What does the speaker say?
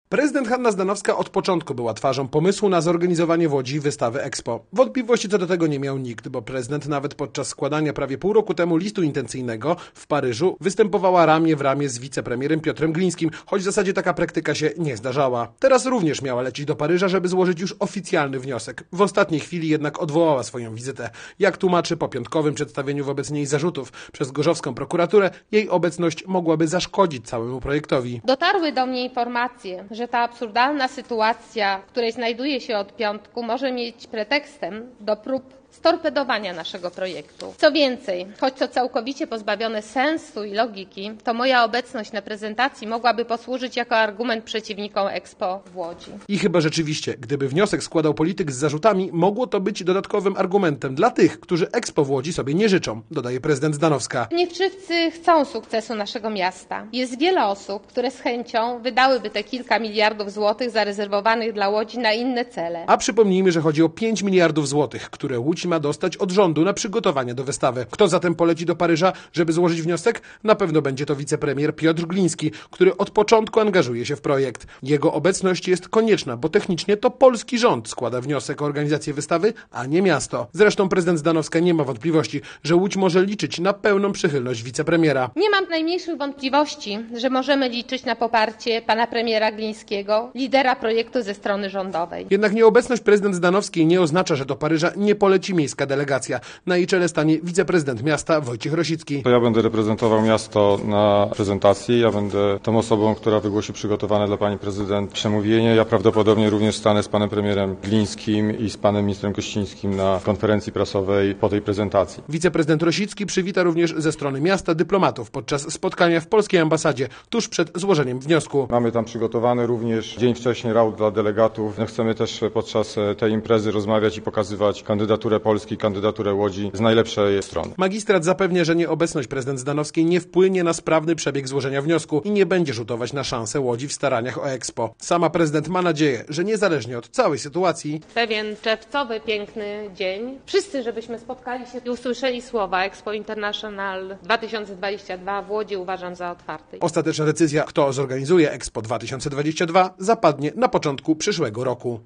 Prezydent Hanna Zdanowska od początku była twarzą pomysłu na zorganizowanie w Łodzi wystawy Expo. Wątpliwości co do tego nie miał nikt, bo prezydent nawet podczas składania prawie pół roku temu listu intencyjnego w Paryżu występowała ramię w ramię z wicepremierem Piotrem Glińskim, choć w zasadzie taka praktyka się nie zdarzała. Teraz również miała lecieć do Paryża, żeby złożyć już oficjalny wniosek. W ostatniej chwili jednak odwołała swoją wizytę. Jak tłumaczy po piątkowym przedstawieniu wobec niej zarzutów przez gorzowską prokuraturę, jej obecność mogłaby zaszkodzić całemu projektowi. Dotarły do mnie informacje, że ta absurdalna sytuacja, w której znajduję się od piątku, może mieć pretekstem do prób storpedowania naszego projektu. Co więcej, choć to całkowicie pozbawione sensu i logiki, to moja obecność na prezentacji mogłaby posłużyć jako argument przeciwnikom Expo w Łodzi. I chyba rzeczywiście, gdyby wniosek składał polityk z zarzutami, mogło to być dodatkowym argumentem dla tych, którzy Expo w Łodzi sobie nie życzą, dodaje prezydent Zdanowska. Nie wszyscy chcą sukcesu naszego miasta. Jest wiele osób, które z chęcią wydałyby te kilka miliardów złotych zarezerwowanych dla Łodzi na inne cele. A przypomnijmy, że chodzi o 5 miliardów złotych, które Łódź ma dostać od rządu na przygotowanie do wystawy. Kto zatem poleci do Paryża, żeby złożyć wniosek? Na pewno będzie to wicepremier Piotr Gliński, który od początku angażuje się w projekt. Jego obecność jest konieczna, bo technicznie to polski rząd składa wniosek o organizację wystawy, a nie miasto. Zresztą prezydent Zdanowska nie ma wątpliwości, że Łódź może liczyć na pełną przychylność wicepremiera. Nie mam najmniejszych wątpliwości, że możemy liczyć na poparcie pana premiera Glińskiego, lidera projektu ze strony rządowej. Jednak nieobecność prezydent Zdanowskiej nie oznacza, że do Paryża nie poleci miejska delegacja. Na jej czele stanie wiceprezydent miasta Wojciech Rosicki. To ja będę reprezentował miasto na prezentacji. Ja będę tą osobą, która wygłosi przygotowane dla pani prezydent przemówienie. Ja prawdopodobnie również stanę z panem premierem Glińskim i z panem ministrem Kościńskim na konferencji prasowej po tej prezentacji. Wiceprezydent Rosicki przywita również ze strony miasta dyplomatów podczas spotkania w polskiej ambasadzie tuż przed złożeniem wniosku. Mamy tam przygotowany również dzień wcześniej raut dla delegatów. Chcemy też podczas tej imprezy rozmawiać i pokazywać kandydaturę Polski, kandydaturę Łodzi z najlepszej strony. Magistrat zapewnia, że nieobecność prezydent Zdanowskiej nie wpłynie na sprawny przebieg złożenia wniosku i nie będzie rzutować na szansę Łodzi w staraniach o Expo. Sama prezydent ma nadzieję, że niezależnie od całej sytuacji Pewien czerwcowy, piękny dzień. Wszyscy, żebyśmy spotkali się i usłyszeli słowa Expo International 2022 w Łodzi uważam za otwarty. ostateczna decyzja, kto zorganizuje Expo 2022, zapadnie na początku przyszłego roku.